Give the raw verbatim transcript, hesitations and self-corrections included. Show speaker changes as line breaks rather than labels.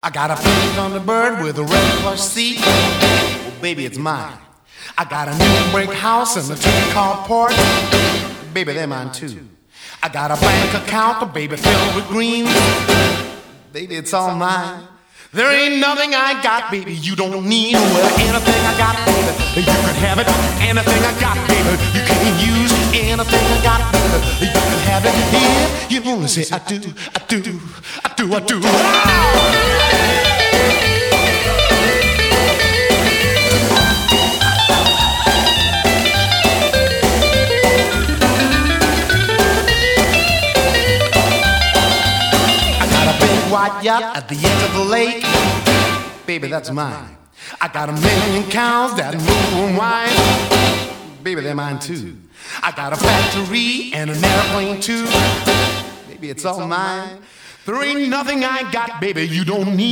I got a pink Thunderbird with a red plush seat. Well, baby, it's mine. I got a new brick house and a two-car porch. Baby, they're mine too. I got a bank account, baby, filled with greens. Baby, it's all mine. There ain't nothing I got, baby, you don't need. Well, anything I got, baby, you can have it. Anything I got, baby, you can use. Anything I got, baby, you can have it. If you only say I do, I do, I do, I do. I got a big white yacht at the edge of the lake. Baby, that's mine. I got a million cows that move and whine. Baby, they're mine too. I got a factory and an airplane too. Baby, it's all mine. There ain't nothing I got, baby, you don't need.